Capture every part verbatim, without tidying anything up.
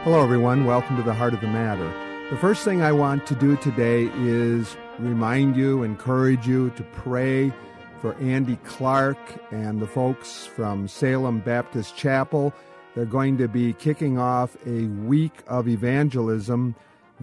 Hello, everyone. Welcome to the Heart of the Matter. The first thing I want to do today is remind you, encourage you to pray for Andy Clark and the folks from Salem Baptist Chapel. They're going to be kicking off a week of evangelism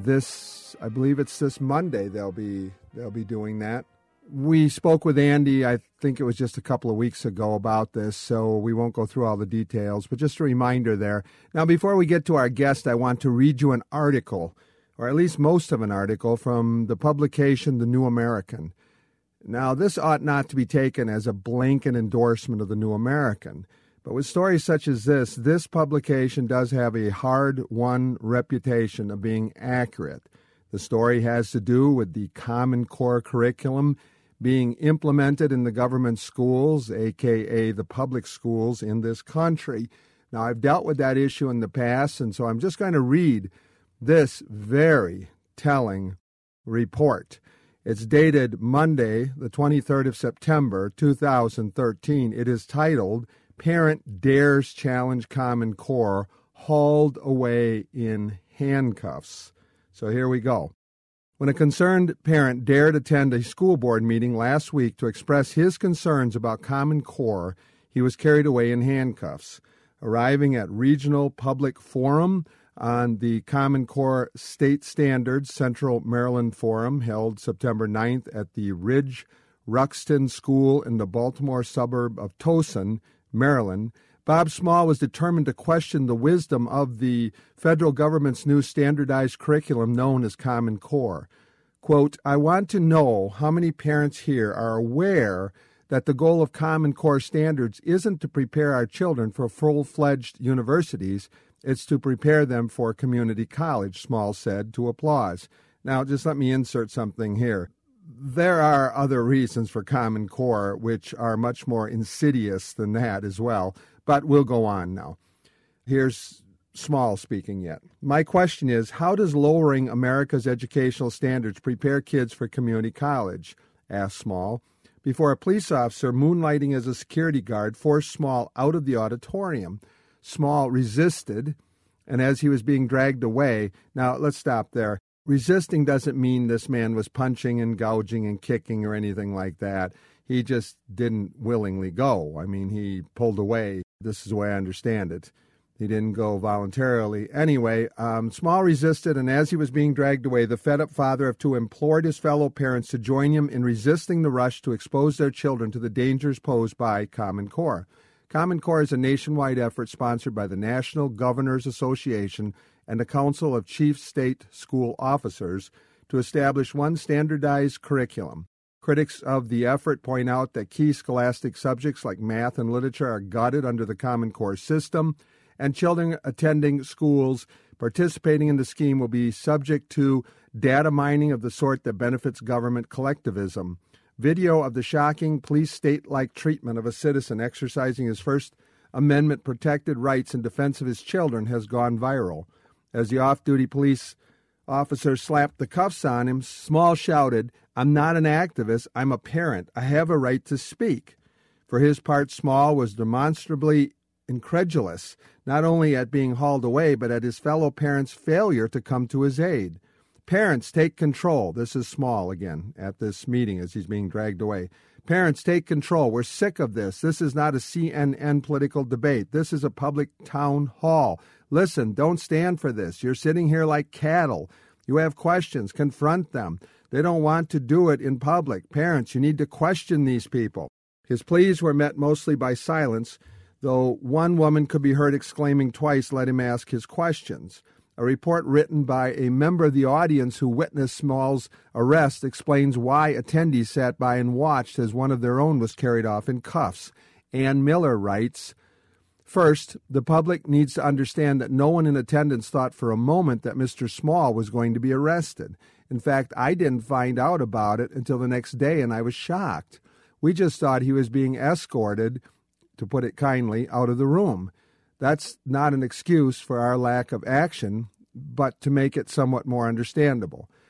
this, I believe it's this Monday they'll be they'll be doing that. We spoke with Andy, I think it was just a couple of weeks ago about this, so we won't go through all the details, but just a reminder there. Now, before we get to our guest, I want to read you an article, or at least most of an article, from the publication The New American. Now, this ought not to be taken as a blanket endorsement of The New American, but with stories such as this, this publication does have a hard-won reputation of being accurate. The story has to do with the Common Core curriculum being implemented in the government schools, a k a the public schools in this country. Now, I've dealt with that issue in the past, and so I'm just going to read this very telling report. It's dated Monday, the twenty-third of September, two thousand thirteen. It is titled, Parent Dares Challenge Common Core, Hauled Away in Handcuffs. So here we go. When a concerned parent dared attend a school board meeting last week to express his concerns about Common Core, he was carried away in handcuffs. Arriving at Regional Public Forum on the Common Core State Standards Central Maryland Forum, held September ninth at the Ridge Ruxton School in the Baltimore suburb of Towson, Maryland, Bob Small was determined to question the wisdom of the federal government's new standardized curriculum known as Common Core. Quote, I want to know how many parents here are aware that the goal of Common Core standards isn't to prepare our children for full-fledged universities, it's to prepare them for community college, Small said to Applause. Now, just let me insert something here. There are other reasons for Common Core which are much more insidious than that as well. But we'll go on now. Here's Small speaking yet. My question is, how does lowering America's educational standards prepare kids for community college? Asked Small, before a police officer moonlighting as a security guard forced Small out of the auditorium. Small resisted, and as he was being dragged away, now let's stop there. Resisting doesn't mean this man was punching and gouging and kicking or anything like that. He just didn't willingly go. I mean, he pulled away. This is the way I understand it. He didn't go voluntarily. Anyway, um, Small resisted, and as he was being dragged away, the fed-up father of two implored his fellow parents to join him in resisting the rush to expose their children to the dangers posed by Common Core. Common Core is a nationwide effort sponsored by the National Governors Association and the Council of Chief State School Officers to establish one standardized curriculum. Critics of the effort point out that key scholastic subjects like math and literature are gutted under the Common Core system, and children attending schools participating in the scheme will be subject to data mining of the sort that benefits government collectivism. Video of the shocking police state-like treatment of a citizen exercising his First Amendment-protected rights in defense of his children has gone viral. As the off-duty police officer slapped the cuffs on him, Small shouted, I'm not an activist, I'm a parent. I have a right to speak. For his part, Small was demonstrably incredulous, not only at being hauled away, but at his fellow parents' failure to come to his aid. Parents, take control. This is Small again at this meeting as he's being dragged away. Parents, take control. We're sick of this. This is not a C N N political debate. This is a public town hall. Listen, don't stand for this. You're sitting here like cattle. You have questions. Confront them. They don't want to do it in public. Parents, you need to question these people. His pleas were met mostly by silence, though one woman could be heard exclaiming twice, let him ask his questions. A report written by a member of the audience who witnessed Small's arrest explains why attendees sat by and watched as one of their own was carried off in cuffs. Ann Miller writes, First, the public needs to understand that no one in attendance thought for a moment that Mister Small was going to be arrested. In fact, I didn't find out about it until the next day, and I was shocked. We just thought he was being escorted, to put it kindly, out of the room. That's not an excuse for our lack of action, but to make it somewhat more understandable.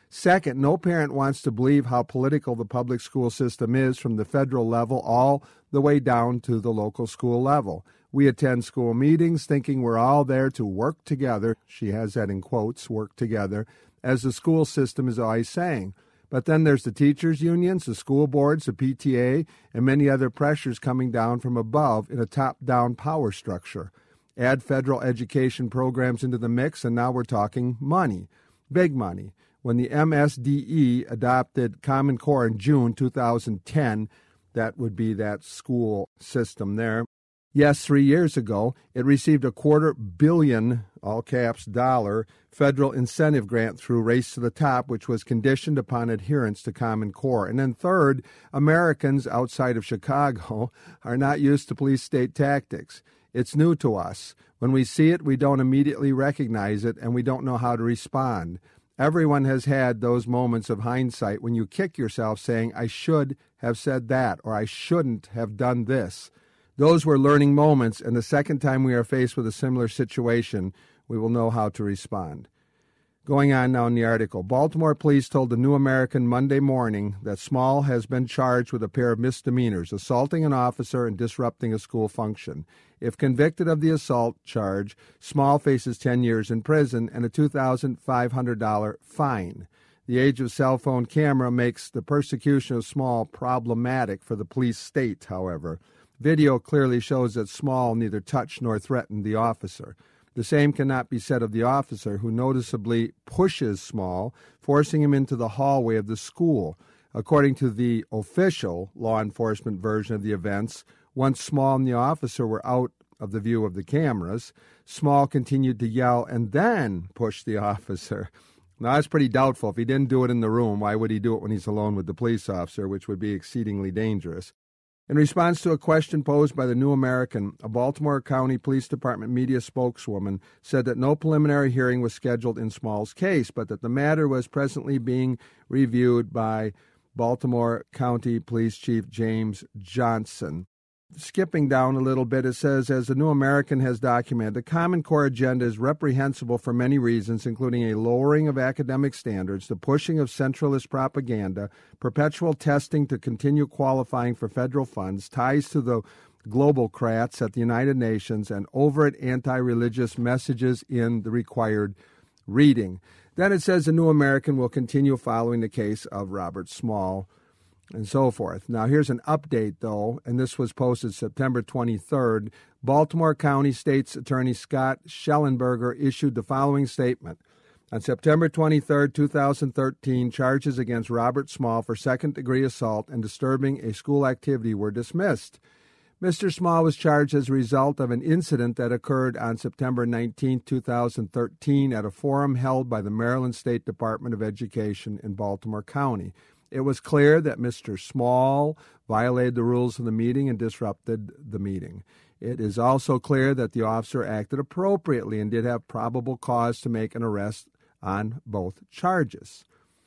Second, no parent wants to believe how political the public school system is from the federal level all the way down to the local school level. We attend school meetings thinking we're all there to work together, she has that in quotes, work together, as the school system is always saying. But then there's the teachers' unions, the school boards, the P T A, and many other pressures coming down from above in a top-down power structure. Add federal education programs into the mix, and now we're talking money, big money. When the M S D E adopted Common Core in June two thousand ten, that would be that school system there. Yes, three years ago, it received a quarter billion, all caps, dollar, federal incentive grant through Race to the Top, which was conditioned upon adherence to Common Core. And then third, Americans outside of Chicago are not used to police-state tactics. It's new to us. When we see it, we don't immediately recognize it, and we don't know how to respond. Everyone has had those moments of hindsight when you kick yourself saying, I should have said that, or I shouldn't have done this. Those were learning moments, and the second time we are faced with a similar situation, we will know how to respond. Going on now in the article, Baltimore police told the New American Monday morning that Small has been charged with a pair of misdemeanors, assaulting an officer and disrupting a school function. If convicted of the assault charge, Small faces ten years in prison and a two thousand five hundred dollars fine. The age of cell phone camera makes the persecution of Small problematic for the police state, however. Video clearly shows that Small neither touched nor threatened the officer. The same cannot be said of the officer, who noticeably pushes Small, forcing him into the hallway of the school. According to the official law enforcement version of the events, once Small and the officer were out of the view of the cameras, Small continued to yell and then push the officer. Now, that's pretty doubtful. If he didn't do it in the room, why would he do it when he's alone with the police officer, which would be exceedingly dangerous? In response to a question posed by the New American, a Baltimore County Police Department media spokeswoman said that no preliminary hearing was scheduled in Small's case, but that the matter was presently being reviewed by Baltimore County Police Chief James Johnson. Skipping down a little bit, it says, as the New American has documented, the Common Core agenda is reprehensible for many reasons, including a lowering of academic standards, the pushing of centralist propaganda, perpetual testing to continue qualifying for federal funds, ties to the globalcrats at the United Nations, and overt anti-religious messages in the required reading. Then it says the New American will continue following the case of Robert Small, and so forth. Now, here's an update, though, and this was posted September twenty-third. Baltimore County State's Attorney Scott Schellenberger issued the following statement. On September twenty-third, two thousand thirteen, charges against Robert Small for second-degree assault and disturbing a school activity were dismissed. Mister Small was charged as a result of an incident that occurred on September nineteenth, two thousand thirteen, at a forum held by the Maryland State Department of Education in Baltimore County. It was clear that Mister Small violated the rules of the meeting and disrupted the meeting. It is also clear that the officer acted appropriately and did have probable cause to make an arrest on both charges.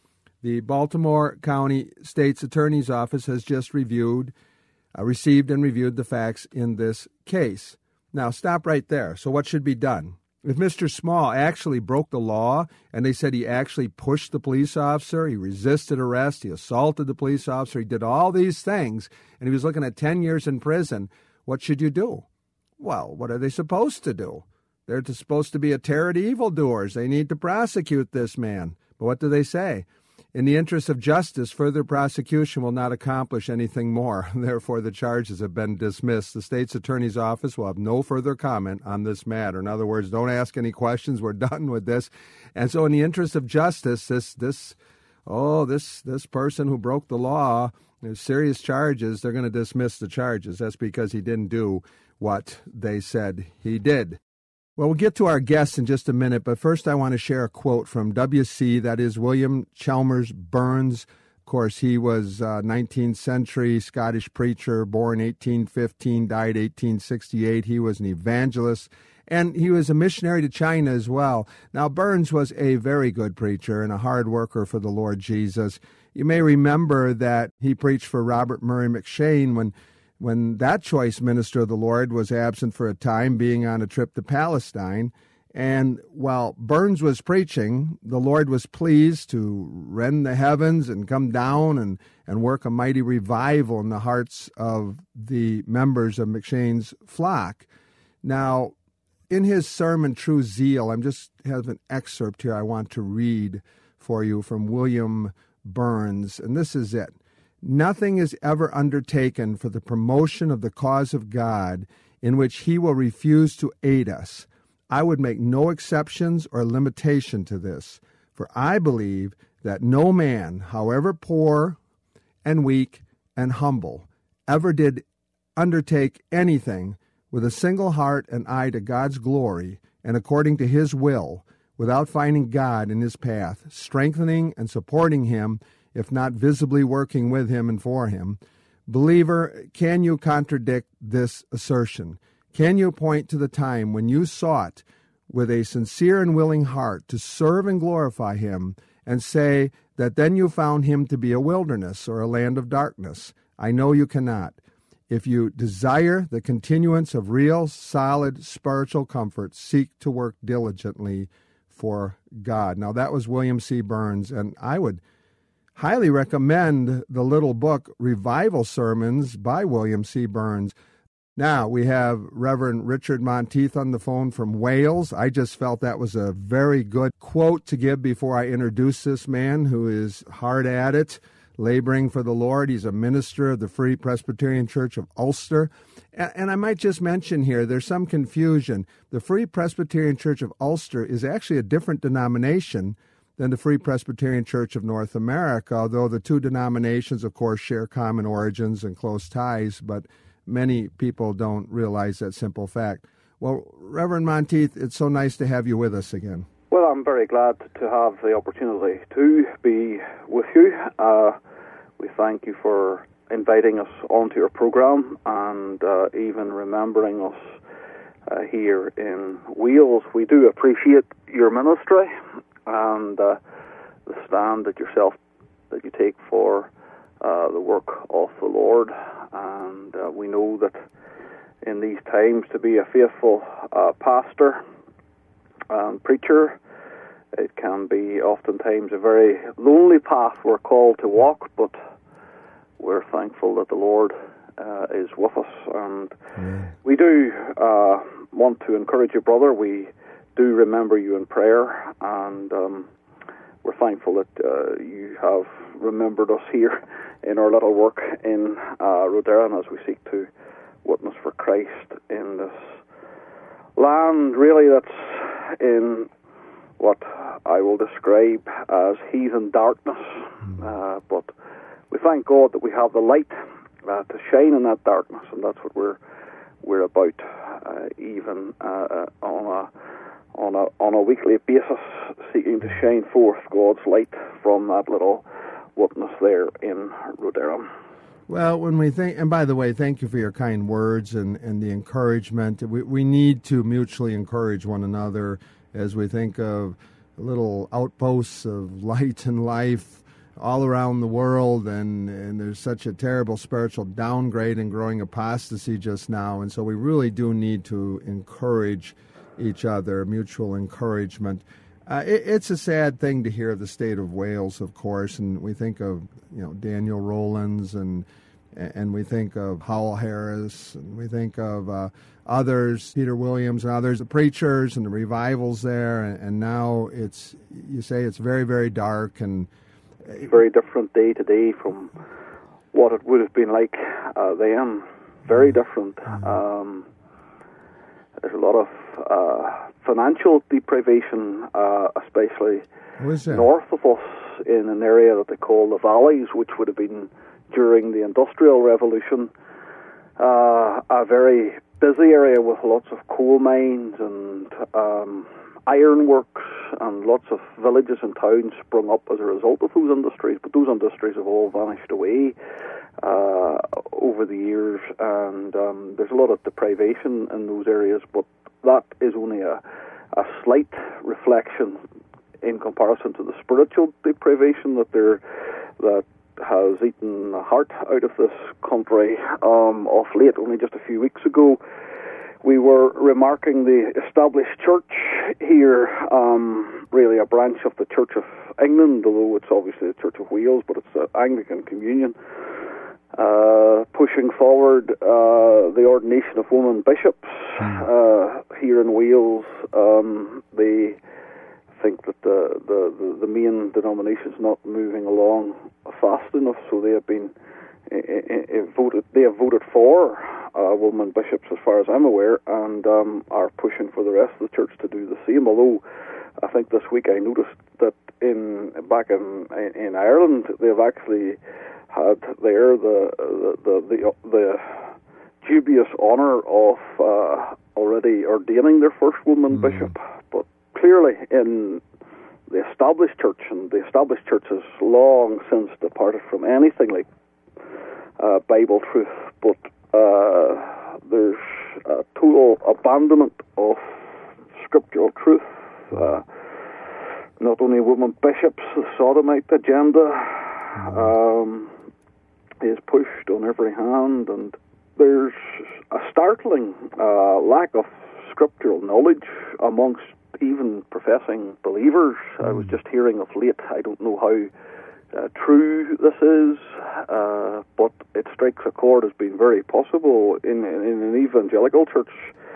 The Baltimore County State's Attorney's Office has just reviewed, uh, received and reviewed the facts in this case. Now, stop right there. So what should be done? If Mister Small actually broke the law, and they said he actually pushed the police officer, he resisted arrest, he assaulted the police officer, he did all these things, and he was looking at ten years in prison, what should you do? Well, what are they supposed to do? They're supposed to be a terror to evildoers. They need to prosecute this man. But what do they say? In the interest of justice, further prosecution will not accomplish anything more. Therefore, the charges have been dismissed. The state's attorney's office will have no further comment on this matter. In other words, don't ask any questions. We're done with this. And so in the interest of justice, this, this, oh, this, this person who broke the law, there's serious charges, they're going to dismiss the charges. That's because he didn't do what they said he did. Well, we'll get to our guests in just a minute, but first I want to share a quote from W C, that is William Chalmers Burns. Of course, he was a nineteenth century Scottish preacher, born eighteen fifteen, died eighteen sixty-eight. He was an evangelist, and he was a missionary to China as well. Now, Burns was a very good preacher and a hard worker for the Lord Jesus. You may remember that he preached for Robert Murray McCheyne when when that choice minister of the Lord was absent for a time, being on a trip to Palestine. And while Burns was preaching, the Lord was pleased to rend the heavens and come down and, and work a mighty revival in the hearts of the members of McShane's flock. Now, in his sermon, True Zeal, I'm just have an excerpt here I want to read for you from William Burns, and this is it. Nothing is ever undertaken for the promotion of the cause of God in which he will refuse to aid us. I would make no exceptions or limitation to this, for I believe that no man, however poor and weak and humble, ever did undertake anything with a single heart and eye to God's glory and according to his will, without finding God in his path, strengthening and supporting him, if not visibly working with him and for him. Believer, can you contradict this assertion? Can you point to the time when you sought with a sincere and willing heart to serve and glorify him and say that then you found him to be a wilderness or a land of darkness? I know you cannot. If you desire the continuance of real, solid spiritual comfort, seek to work diligently for God. Now, that was William C. Burns, and I would highly recommend the little book, Revival Sermons by William C. Burns. Now, we have Reverend Richard Monteith on the phone from Wales. I just felt that was a very good quote to give before I introduce this man who is hard at it, laboring for the Lord. He's a minister of the Free Presbyterian Church of Ulster. And, and I might just mention here, there's some confusion. The Free Presbyterian Church of Ulster is actually a different denomination than the Free Presbyterian Church of North America, although the two denominations, of course, share common origins and close ties, but many people don't realize that simple fact. Well, Reverend Monteith, it's so nice to have you with us again. Well, I'm very glad to have the opportunity to be with you. Uh, we thank you for inviting us onto your program and uh, even remembering us uh, here in Wales. We do appreciate your ministry and uh, the stand that yourself that you take for uh, the work of the Lord. And uh, we know that in these times to be a faithful uh, pastor and preacher, it can be oftentimes a very lonely path we're called to walk, but we're thankful that the Lord uh, is with us. And mm. we do uh, want to encourage you, brother. We do remember you in prayer, and um, we're thankful that uh, you have remembered us here in our little work in uh, Roderrin as we seek to witness for Christ in this land, really, that's in what I will describe as heathen darkness. Uh, but we thank God that we have the light uh, to shine in that darkness, and that's what we're we're about, uh, even uh, on a on a on a weekly basis, seeking to shine forth God's light from that little witness there in Roderrin. Well, when we think, and by the way, thank you for your kind words and, and the encouragement. We we need to mutually encourage one another as we think of little outposts of light and life all around the world, and, and there's such a terrible spiritual downgrade and growing apostasy just now, and so we really do need to encourage each other, mutual encouragement. Uh, it, it's a sad thing to hear of the state of Wales, of course, and we think of, you know, Daniel Rowlands, and and we think of Howell Harris, and we think of uh, others, Peter Williams and others, the preachers and the revivals there, and, and now it's, you say it's very, very dark, and it's very different day to day from what it would have been like uh, then. Very different. Mm-hmm. Um, there's a lot of uh, financial deprivation, uh, especially north of us in an area that they call the Valleys, which would have been during the Industrial Revolution, uh, a very busy area with lots of coal mines and um, ironworks, and lots of villages and towns sprung up as a result of those industries. But those industries have all vanished away uh, over the years, and um, there's a lot of deprivation in those areas, but that is only a, a slight reflection in comparison to the spiritual deprivation that there that has eaten the heart out of this country um, of late. Only just a few weeks ago, we were remarking the established church here, um, really a branch of the Church of England, although it's obviously the Church of Wales, but it's the Anglican Communion, uh, pushing forward uh, the ordination of women bishops uh, here in Wales. Um, they think that the, the, the main denomination is not moving along fast enough, so they have been uh, uh, voted. They have voted for Uh, women bishops, as far as I'm aware, and um, are pushing for the rest of the church to do the same. Although I think this week I noticed that in back in in Ireland they've actually had there the the the, the, the dubious honour of uh, already ordaining their first woman mm. bishop. But clearly in the established church, and the established church has long since departed from anything like uh, Bible truth, but Uh, there's a total abandonment of scriptural truth. Uh, not only women bishops, the sodomite agenda um, is pushed on every hand, and there's a startling uh, lack of scriptural knowledge amongst even professing believers. Mm. I was just hearing of late, I don't know how Uh, true this is, uh, but it strikes a chord as being very possible in, in, in an evangelical church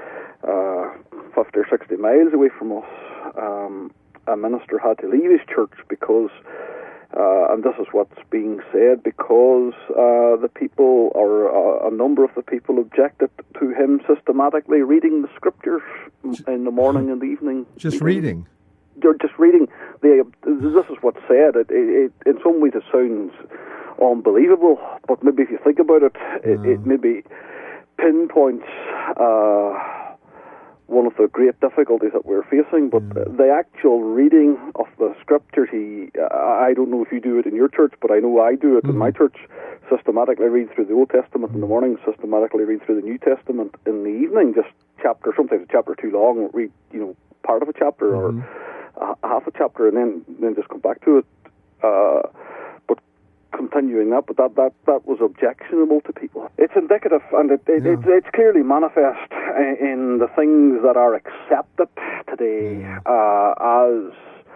uh, fifty or sixty miles away from us. Um, a minister had to leave his church because, uh, and this is what's being said, because uh, the people, or uh, a number of the people, objected to him systematically reading the scriptures in the morning and the evening. Just reading? They're just reading. The, this is what's said. It, it, it, in some ways it sounds unbelievable, but maybe if you think about it, it, yeah. it maybe pinpoints uh, one of the great difficulties that we're facing. But yeah. the actual reading of the scriptures, he, I don't know if you do it in your church, but I know I do it mm-hmm. in my church. Systematically read through the Old Testament in the morning, systematically read through the New Testament in the evening, just chapter, sometimes a chapter too long, read, you know, part of a chapter mm-hmm. or Uh, half a chapter, and then then just come back to it. Uh, but continuing that, but that, that that was objectionable to people. It's indicative, and it, it, yeah. it, it's clearly manifest in the things that are accepted today yeah. uh, as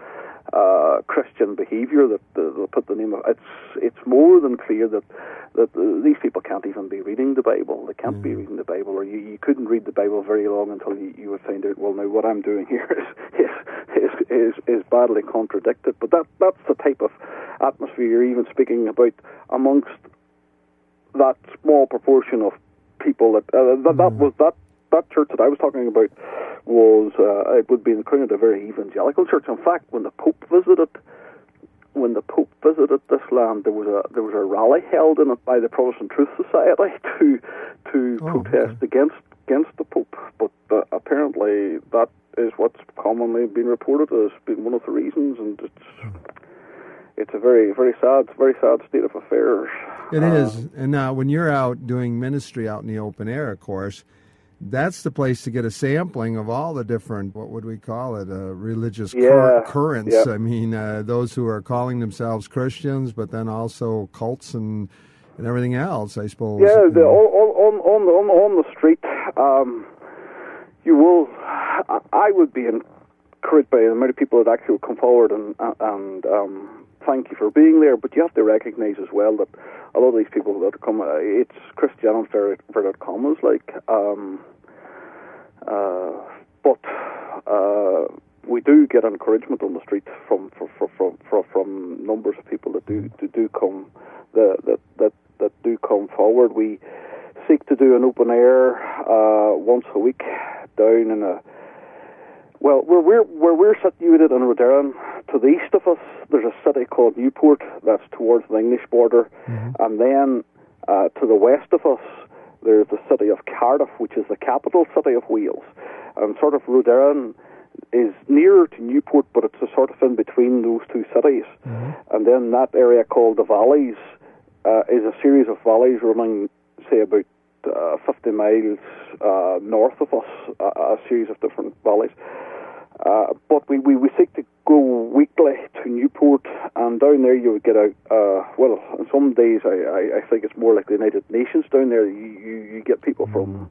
uh, Christian behaviour. That they put the name of it's it's more than clear that that these people can't even be reading the Bible. They can't mm. be reading the Bible, or you, you couldn't read the Bible very long until you, you would find out, well, now what I'm doing here is is, is, is, is badly contradicted. But that that's the type of atmosphere you're even speaking about amongst that small proportion of people. That uh, that, mm. that was that that church that I was talking about was uh, it would be included a very evangelical church. In fact, when the Pope visited. When the Pope visited this land, there was a there was a rally held in it by the Protestant Truth Society to to oh, protest okay. against against the Pope. But uh, apparently, that is what's commonly been reported as being one of the reasons, and it's it's a very very sad very sad state of affairs. It uh, is. And now, when you're out doing ministry out in the open air, of course, that's the place to get a sampling of all the different, what would we call it, uh, religious yeah, cur- currents. Yeah. I mean, uh, those who are calling themselves Christians, but then also cults and and everything else, I suppose. Yeah, the, on, on, on, on, on the street, um, you will, I would be encouraged by the amount of people that actually come forward and, and um, thank you for being there, but you have to recognize as well that a lot of these people that come, uh, it's Christian Unfair dot com is like, um, uh, but uh, we do get encouragement on the street from from from from, from numbers of people that do that do come that that that that do come forward. We seek to do an open air uh, once a week down in a. Well, where we're where we're situated in Roderrin, to the east of us, there's a city called Newport that's towards the English border, mm-hmm. and then uh, to the west of us, there's the city of Cardiff, which is the capital city of Wales, and sort of Roderrin is nearer to Newport, but it's a sort of in between those two cities, mm-hmm. and then that area called the Valleys uh, is a series of valleys running, say, about uh, fifty miles uh, north of us, uh, a series of different valleys. Uh, but we, we, we seek to go weekly to Newport, and down there you would get a, uh, well, on some days I, I, I think it's more like the United Nations down there. You, you, you get people from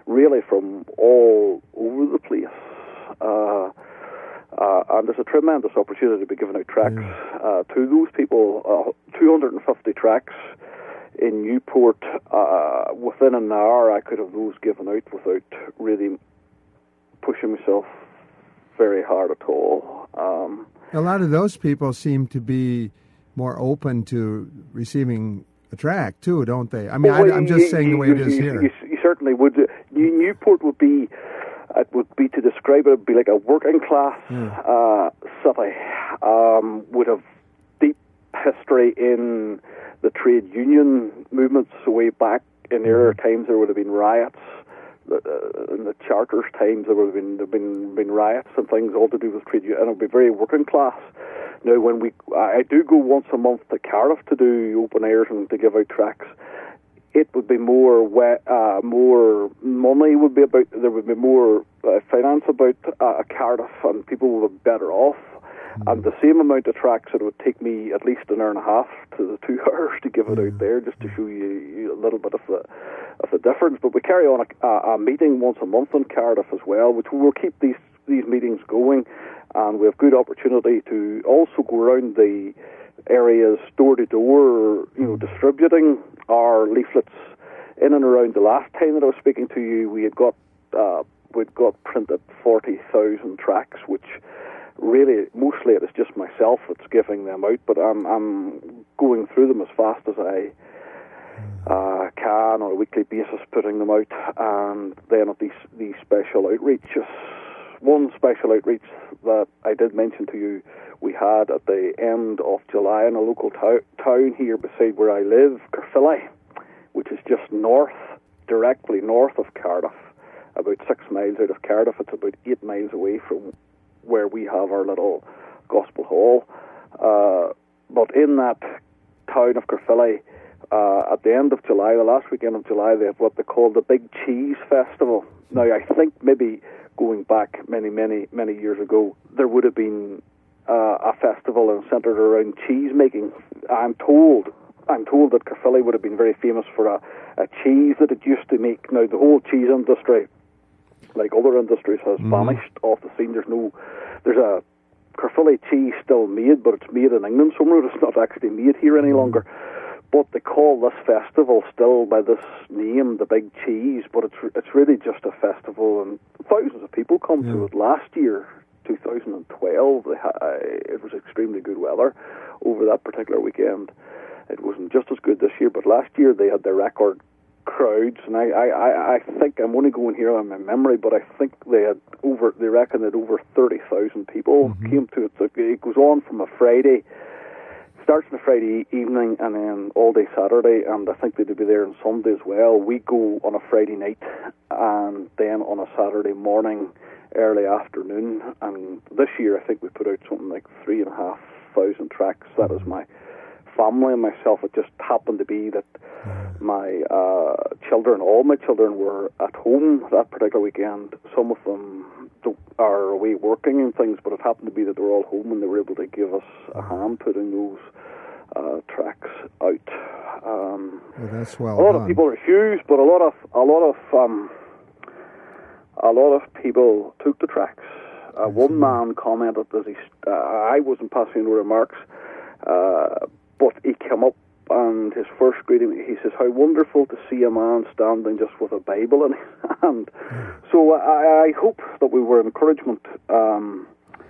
really from all over the place. Uh, uh, and there's a tremendous opportunity to be giving out tracks yeah. uh, to those people. Uh, two hundred fifty tracks in Newport. Uh, within an hour, I could have those given out without really pushing myself very hard at all. Um, a lot of those people seem to be more open to receiving a track too, don't they? I mean, well, I, I'm just you, saying you, the way you, it is you, here. You, you certainly would. Newport would be, it would be to describe it, would be like a working class yeah. uh, city. Um, would have deep history in the trade union movements way back in earlier mm-hmm. times. There would have been riots. Uh, in the Charters times, there would have been there have been been riots and things all to do with trade union, and it would be very working class. Now, when we, I do go once a month to Cardiff to do open airs and to give out tracks. It would be more, uh, more money would be about. There would be more uh, finance about uh, Cardiff, and people would be better off. Mm-hmm. And the same amount of tracks, it would take me at least an hour and a half to the two hours to give it out there, just to show you, you a little bit of the of the difference. But we carry on a, a, a meeting once a month in Cardiff as well, which we will keep these these meetings going. And we have good opportunity to also go around the areas door to door, you know, distributing our leaflets in and around. The last time that I was speaking to you, we had got uh, we'd got printed forty thousand tracks, which really mostly it is just myself that's giving them out, but I'm I'm going through them as fast as I uh, can on a weekly basis, putting them out, and then at these these special outreaches. One special outreach that I did mention to you, we had at the end of July in a local to- town here beside where I live, Carfilly, which is just north, directly north of Cardiff, about six miles out of Cardiff. It's about eight miles away from where we have our little gospel hall. Uh, but in that town of Carfilly, uh, at the end of July, the last weekend of July, they have what they call the Big Cheese Festival. Now, I think maybe going back many, many, many years ago, there would have been uh, a festival centred around cheese making. I'm told, I'm told that Carfilly would have been very famous for a, a cheese that it used to make. Now, the whole cheese industry, like other industries, has mm-hmm. vanished off the scene. There's no, there's a Carfilly cheese still made, but it's made in England somewhere. It's not actually made here any longer. But they call this festival still by this name, the Big Cheese, but it's it's really just a festival, and thousands of people come yeah. to it. Last year, two thousand twelve, they ha- it was extremely good weather over that particular weekend. It wasn't just as good this year, but last year they had their record crowds, and I, I, I think, I'm only going here on my memory, but I think they had over, they reckon that over thirty thousand people mm-hmm. came to it. So it goes on from a Friday, starts on a Friday evening and then all day Saturday, and I think they'd be there on Sunday as well. We go on a Friday night and then on a Saturday morning, early afternoon, and this year I think we put out something like three and a half thousand tracks. That is my family and myself. It just happened to be that my uh, children, all my children were at home that particular weekend. Some of them are away working and things, but it happened to be that they were all home and they were able to give us a hand putting those uh, tracks out. Um, well, that's well A lot done. of people refused, but a lot of a lot of um, a lot of people took the tracks. Uh, one man commented as he, uh, I wasn't passing the remarks, uh, but he came up and his first greeting, he says, "How wonderful to see a man standing just with a Bible in his hand." So I, I hope that we were encouragement um,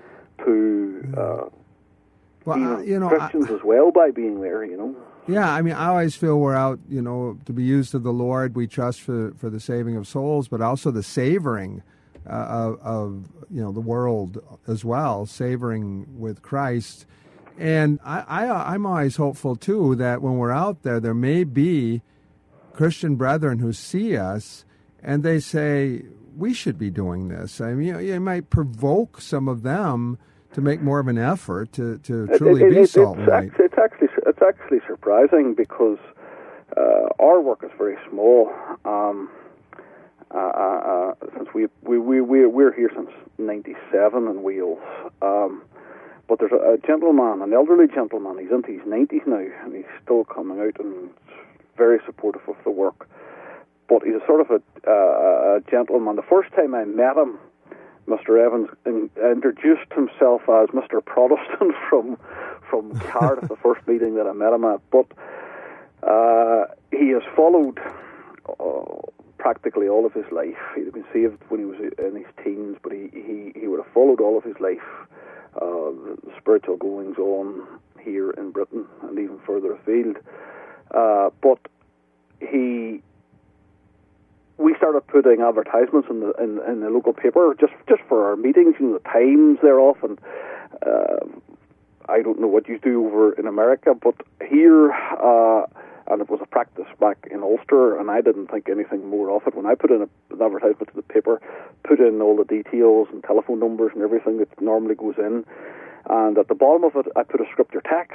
to uh, well, uh, you know, Christians I, as well by being there, you know. Yeah, I mean, I always feel we're out, you know, to be used of the Lord. We trust for, for the saving of souls, but also the savoring uh, of, of, you know, the world as well, savoring with Christ. And I, I, I'm always hopeful, too, that when we're out there, there may be Christian brethren who see us and they say, we should be doing this. I mean, you know, it might provoke some of them to make more of an effort to, to truly it, it, be it, salt and light. It's actually, it's actually surprising because uh, our work is very small. Um, uh, uh, since we, we, we, we, we're here since ninety-seven in Wales. Um, But there's a, a gentleman, an elderly gentleman, he's into his nineties now, and he's still coming out and very supportive of the work. but he's a sort of a, uh, a gentleman. The first time I met him, Mister Evans in, introduced himself as Mister Protestant from from Cardiff, the first meeting that I met him at. But uh, he has followed uh, practically all of his life. He'd been saved when he was in his teens, but he, he, he would have followed all of his life uh, the spiritual goings on here in Britain and even further afield. Uh, but he... We started putting advertisements in the in, in the local paper just just for our meetings. You know, the times they're off, and uh, I don't know what you do over in America, but here, uh, and it was a practice back in Ulster, and I didn't think anything more of it. When I put in a, an advertisement to the paper, put in all the details and telephone numbers and everything that normally goes in, and at the bottom of it, I put a scripture text,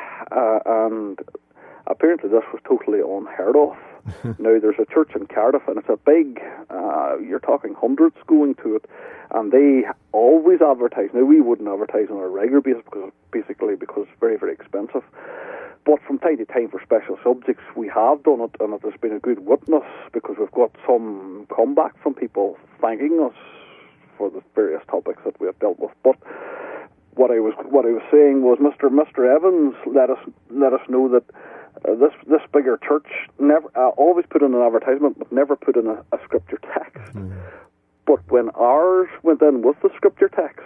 uh, and apparently this was totally unheard of. Now, there's a church in Cardiff, and it's a big, uh, you're talking hundreds going to it, and they always advertise. Now, we wouldn't advertise on a regular basis, because basically because it's very, very expensive. But from time to time, for special subjects, we have done it, and it has been a good witness, because we've got some comeback from people thanking us for the various topics that we have dealt with. But what I was what I was saying was, Mister Mister Evans let us let us know that Uh, this this bigger church never uh, always put in an advertisement, but never put in a, a scripture text. Mm. But when ours went in with the scripture text,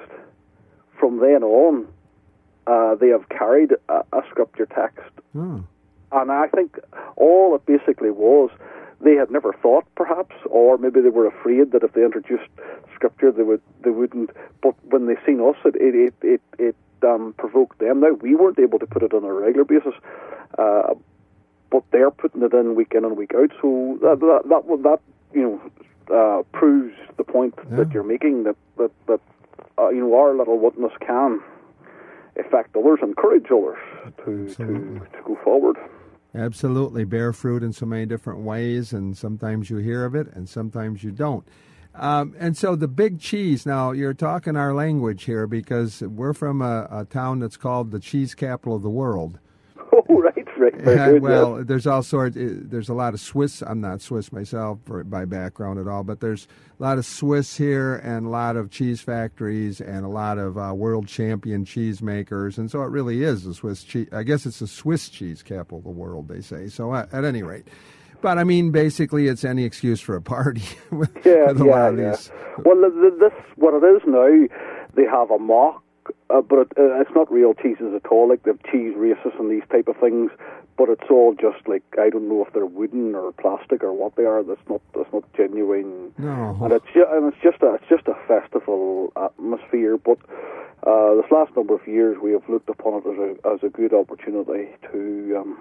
from then on, uh, they have carried a, a scripture text. Mm. And I think all it basically was, they had never thought, perhaps, or maybe they were afraid that if they introduced scripture, they would they wouldn't. But when they seen us, it it it it, it um, provoked them. Now, we weren't able to put it on a regular basis. Uh, but they're putting it in week in and week out, so that that that, that you know uh, proves the point yeah. that you're making, that that, that uh, you know our little witness can affect others, encourage others to, to to go forward. Absolutely, bear fruit in so many different ways, and sometimes you hear of it, and sometimes you don't. Um, and so the big cheese, now you're talking our language here, because we're from a, a town that's called the cheese capital of the world. Oh, right, right. Very yeah, good, well, yes. there's all sorts, there's a lot of Swiss, I'm not Swiss myself for, by background at all, but there's a lot of Swiss here and a lot of cheese factories and a lot of uh, world champion cheese makers, and so it really is a Swiss cheese, I guess it's the Swiss cheese capital of the world, they say, so at, at any rate. But, I mean, basically, it's any excuse for a party. with, yeah, with a yeah, lot of yeah. these. Well, this, what it is now, they have a mock, uh, but it, uh, it's not real cheeses at all. Like, they have cheese races and these type of things, but it's all just like, I don't know if they're wooden or plastic or what they are. That's not that's not genuine. No. And it's ju- and it's just a it's just a festival atmosphere. But uh, this last number of years, we have looked upon it as a as a good opportunity to. Um,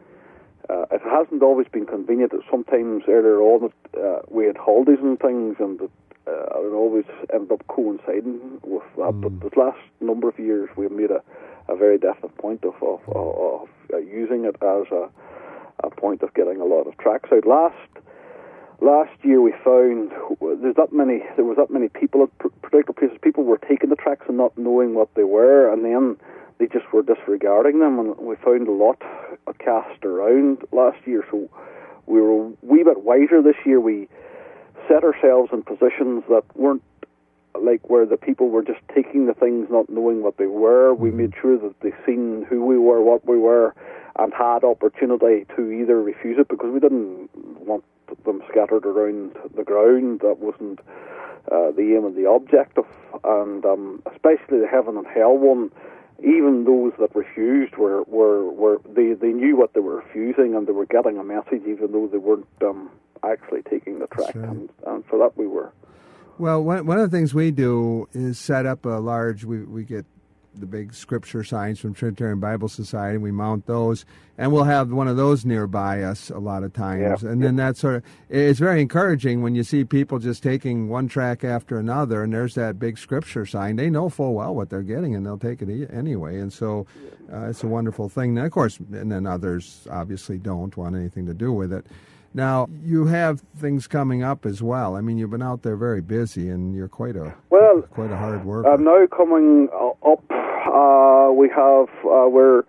Uh, it hasn't always been convenient. Sometimes earlier on, uh, we had holidays and things, and it, uh, it always ended up coinciding with that. Mm. But this last number of years, we've made a, a very definite point of of, of, of uh, using it as a, a point of getting a lot of tracks out. Last last year, we found there's that many. There was that many people at particular places. People were taking the tracks and not knowing what they were, and then they just were disregarding them, and we found a lot cast around last year, so we were a wee bit wiser this year. We set ourselves in positions that weren't like where the people were just taking the things not knowing what they were. We made sure that they seen who we were, what we were, and had opportunity to either refuse it, because we didn't want them scattered around the ground. That wasn't uh, the aim and the objective, and um, especially the heaven and hell one. Even those that refused were, were, were they, they knew what they were refusing, and they were getting a message even though they weren't um, actually taking the track. Right. And, and for that we were. Well, one, one of the things we do is set up a large, we, we get the big scripture signs from Trinitarian Bible Society, we mount those, and we'll have one of those nearby us a lot of times. Yeah. And then that sort of, it's very encouraging when you see people just taking one track after another, and there's that big scripture sign. They know full well what they're getting, and they'll take it anyway. And so uh, it's a wonderful thing. And of course, and then others obviously don't want anything to do with it. Now, you have things coming up as well. I mean, you've been out there very busy, and you're quite a well, quite a hard worker. Uh, now coming up, uh, we have uh, we're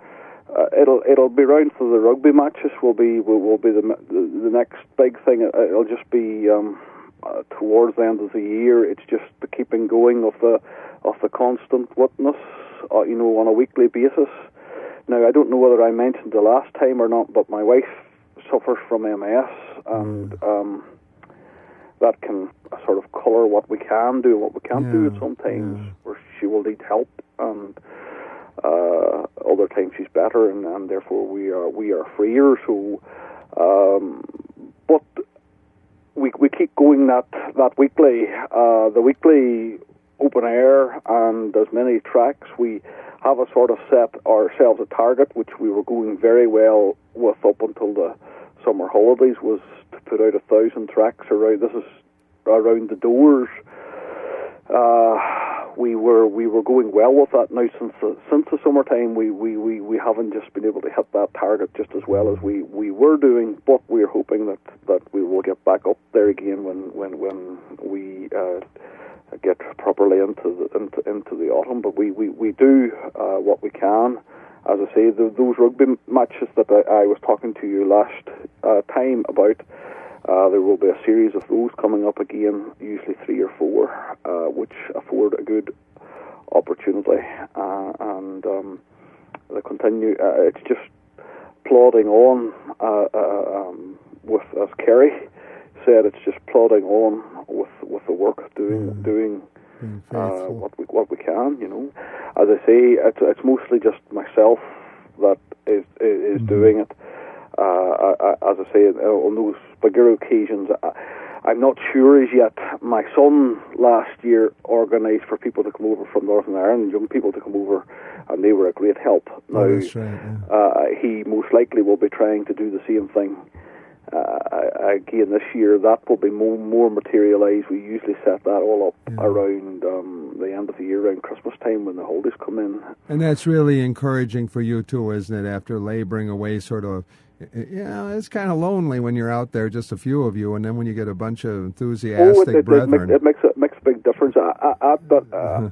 uh, it'll it'll be round for the rugby matches. Will be will, will be the, the the next big thing. It'll just be um, uh, towards the end of the year. It's just the keeping going of the of the constant witness, uh, you know, on a weekly basis. Now, I don't know whether I mentioned the last time or not, but my wife suffers from M S, and um, that can sort of colour what we can do, what we can't yeah, do at sometimes, yeah. where she will need help, and uh, other times she's better, and, and therefore we are we are freer. So, um, but we we keep going that that weekly, uh, the weekly open air, and as many tracks. We have a sort of set ourselves a target, which we were going very well with up until the summer holidays, was to put out a thousand tracks around. This is around the doors. Uh, we were we were going well with that. Now since the, since the summertime, we, we, we, we haven't just been able to hit that target just as well as we, we were doing. But we're hoping that, that we will get back up there again when when when we uh, get properly into the into, into the autumn. But we we we do uh, what we can. As I say, the, those rugby matches that I, I was talking to you last uh, time about, uh, there will be a series of those coming up again, usually three or four, uh, which afford a good opportunity. Uh, and um, they continue. Uh, it's just plodding on uh, uh, um, with, as Kerry said, it's just plodding on with with the work, doing mm. doing. Uh, what we what we can, you know. As I say, it's it's mostly just myself that is is mm-hmm. doing it. Uh, I, I, as I say, on those bigger occasions, I, I'm not sure as yet. My son last year organised for people to come over from Northern Ireland, young people to come over, and they were a great help. Now, oh, that's right, yeah. uh, he most likely will be trying to do the same thing. Uh, again, this year, that will be more, more materialised. We usually set that all up yeah. around um, the end of the year, around Christmas time when the holidays come in. And that's really encouraging for you, too, isn't it? After labouring away sort of, you know, it's kind of lonely when you're out there, just a few of you, and then when you get a bunch of enthusiastic oh, it, it, brethren. It, it, makes, it makes a big difference. I, I, I, but, uh,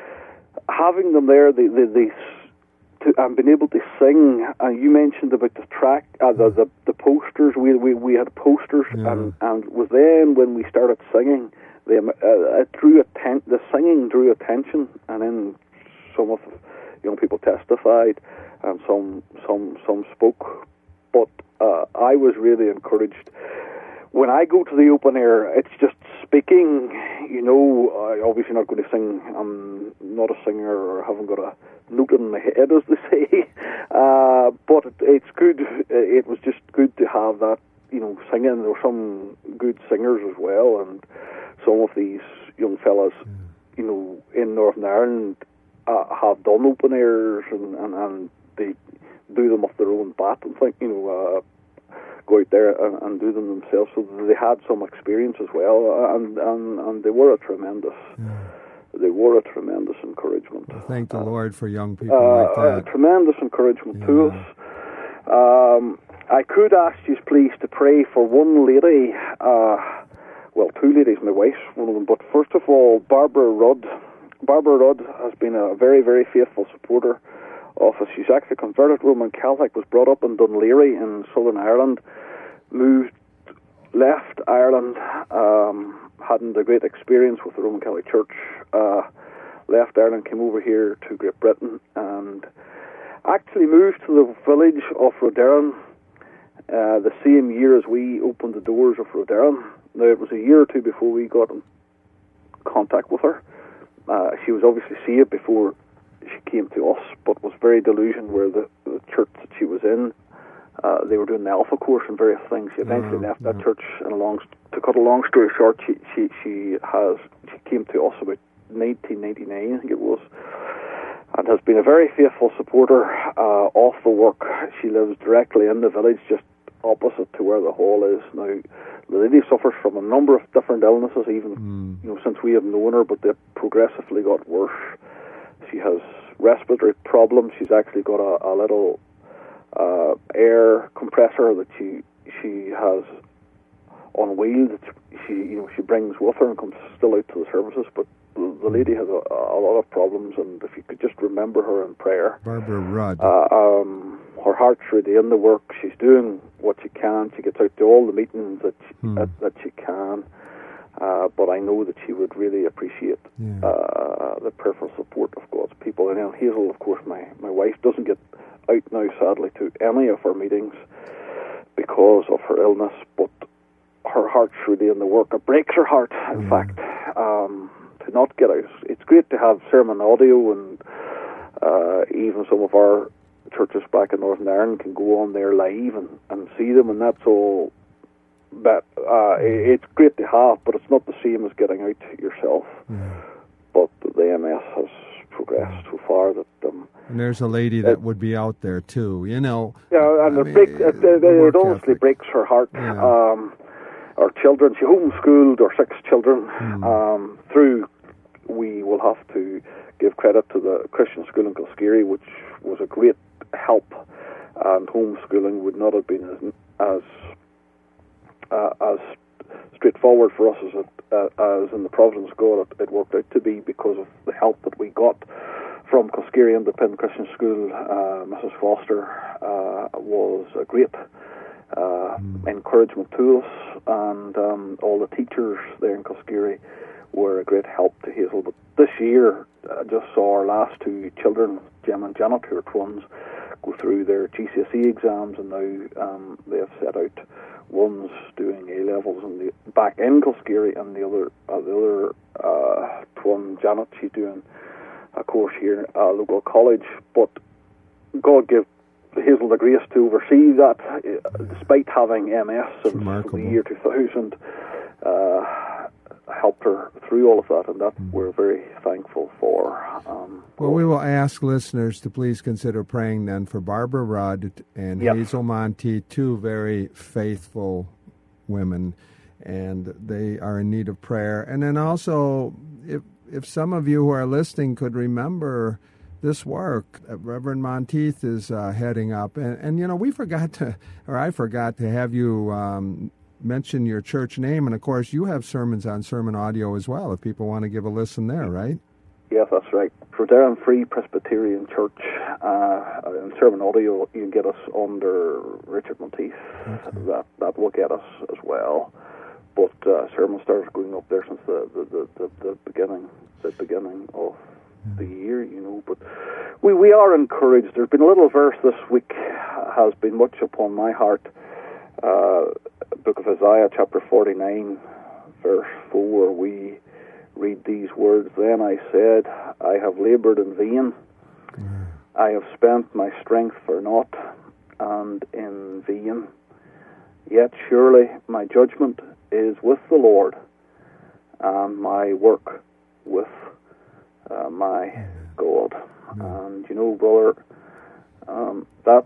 having them there, they... they, they To, and being able to sing, and you mentioned about the track, uh, the, the the posters. We we, we had posters, yeah. and and it was then when we started singing, the uh, it drew atten- the singing drew attention, and then some of the young people testified, and some some some spoke. But uh, I was really encouraged. When I go to the open air, it's just speaking. You know, I'm obviously not going to sing. I'm not a singer, or haven't got a note in my head, as they say. Uh, but it, it's good. It was just good to have that, you know, singing. There were some good singers as well, and some of these young fellas, you know, in Northern Ireland uh, have done open airs, and, and, and they do them off their own bat and think, you know, uh, go out there and, and do them themselves. So they had some experience as well, and and, and they were a tremendous. Yeah. They were a tremendous encouragement. Well, thank the uh, Lord for young people uh, like that. A tremendous encouragement yeah. to us. Um, I could ask you, please, to pray for one lady, uh, well, two ladies, my wife's one of them, but first of all, Barbara Rudd. Barbara Rudd has been a very, very faithful supporter of us. She's actually converted Roman Catholic, was brought up in Dunleary in Southern Ireland, moved, left Ireland, um, hadn't a great experience with the Roman Catholic Church, uh, left Ireland, came over here to Great Britain, and actually moved to the village of Roderrin uh, the same year as we opened the doors of Roderrin. Now, it was a year or two before we got in contact with her. Uh, she was obviously saved before she came to us, but was very delusional where the, the church that she was in, uh, they were doing the Alpha course and various things. She eventually oh, left that yeah. church, and a long, to cut a long story short, she she she has she came to us about nineteen ninety-nine, I think it was, and has been a very faithful supporter uh, of the work. She lives directly in the village, just opposite to where the hall is now. The lady suffers from a number of different illnesses, even mm. you know since we have known her, but they've progressively got worse. She has respiratory problems. She's actually got a, a little uh, air compressor that she she has on wheel that she you know she brings with her and comes still out to the services. But the lady has a, a lot of problems, and if you could just remember her in prayer. Barbara Rudd. Uh, um, her heart's really in the work. She's doing what she can. She gets out to all the meetings that she, hmm. that, that she can. Uh, but I know that she would really appreciate yeah. uh, the prayerful support of God's people. And then Hazel, of course, my, my wife, doesn't get out now, sadly, to any of our meetings because of her illness, but her heart's really in the work. It breaks her heart, in yeah. fact, um, to not get out. It's great to have sermon audio, and uh, even some of our churches back in Northern Ireland can go on there live and, and see them, and that's all. But uh, it's great to have, but it's not the same as getting out yourself. Yeah. But the M S has progressed so far that... Um, and there's a lady that it, would be out there, too, you know. Yeah, and I it, mean, break, it, it, it honestly ethic. breaks her heart. Yeah. Um, our children, she homeschooled our six children. Mm. Um, through, we will have to give credit to the Christian school in Kilskerry, which was a great help, and homeschooling would not have been as... as Uh, as straightforward for us as it, uh, as in the Providence God it, it worked out to be, because of the help that we got from Kilskerry Independent Christian School. uh, Missus Foster uh, was a great uh, mm. encouragement to us, and um, all the teachers there in Kilskerry were a great help to Hazel. But this year, I just saw our last two children, Jem and Janet, who are twins, go through their G C S E exams, and now um, they have set out. One's doing A-levels and the back in Kilskerry, and the other, uh, the other uh, twin, Janet, she's doing a course here at a local college. But God gave Hazel the grace to oversee that, uh, despite having M S since the year two thousand. Uh, helped her through all of that, and that mm. we're very thankful for. Um, well, we will ask listeners to please consider praying then for Barbara Rudd and yep. Hazel Monteith, two very faithful women, and they are in need of prayer. And then also, if if some of you who are listening could remember this work that Reverend Monteith is uh, heading up, and, and you know, we forgot to, or I forgot to have you um, mention your church name, and of course you have sermons on Sermon Audio as well, if people want to give a listen there, right? Yes, that's right. For Durham Free Presbyterian Church, uh, in Sermon Audio, you can get us under Richard Monteith. Okay. That that will get us as well. But uh, sermon started going up there since the the, the, the, the beginning, the beginning of yeah. the year, you know. But we we are encouraged. There's been a little verse this week has been much upon my heart. Uh, Book of Isaiah, chapter forty-nine, verse four, we read these words, "Then I said, I have labored in vain, mm. I have spent my strength for naught, and in vain. Yet surely my judgment is with the Lord, and my work with uh, my mm. God." Mm. And you know, brother, um, that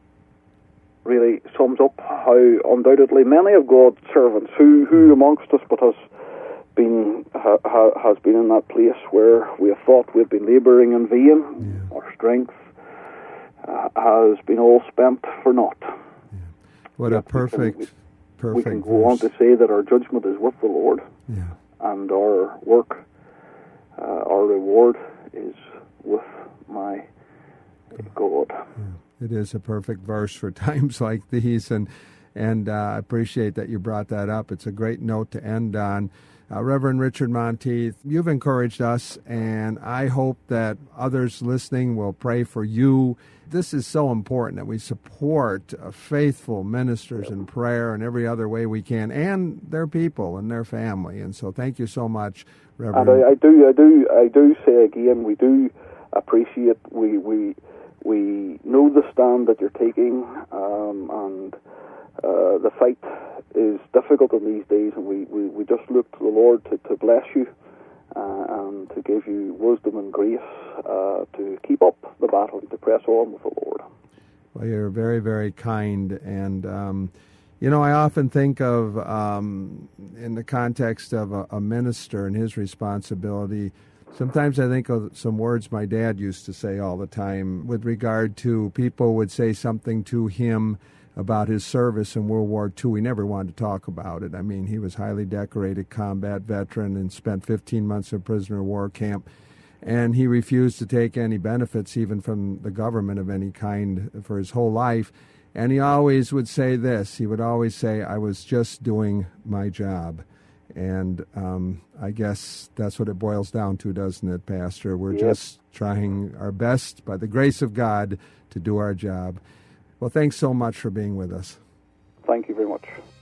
really sums up how undoubtedly many of God's servants, who, who amongst us but has been ha, ha, has been in that place where we have thought we've been labouring in vain, yeah. our strength uh, has been all spent for naught. Yeah. What Yet a perfect, we can, we, perfect. We can go verse. on to say that our judgment is with the Lord, yeah. and our work, uh, our reward is with my God. Yeah. It is a perfect verse for times like these, and and uh, I appreciate that you brought that up. It's a great note to end on. Uh, Reverend Richard Monteith, you've encouraged us, and I hope that others listening will pray for you. This is so important that we support uh, faithful ministers in prayer in every other way we can, and their people and their family. And so thank you so much, Reverend. And I, I do, I do, I do say again, we do appreciate, we we. We know the stand that you're taking, um, and uh, the fight is difficult in these days, and we, we, we just look to the Lord to, to bless you uh, and to give you wisdom and grace uh, to keep up the battle, to press on with the Lord. Well, you're very, very kind, and um, you know, I often think of, um, in the context of a, a minister and his responsibility, sometimes I think of some words my dad used to say all the time with regard to people would say something to him about his service in World War Two. He never wanted to talk about it. I mean, he was highly decorated combat veteran and spent fifteen months in prisoner of war camp. And he refused to take any benefits, even from the government of any kind, for his whole life. And he always would say this. He would always say, I was just doing my job. And um, I guess that's what it boils down to, doesn't it, Pastor? We're Yep. just trying our best, by the grace of God, to do our job. Well, thanks so much for being with us. Thank you very much.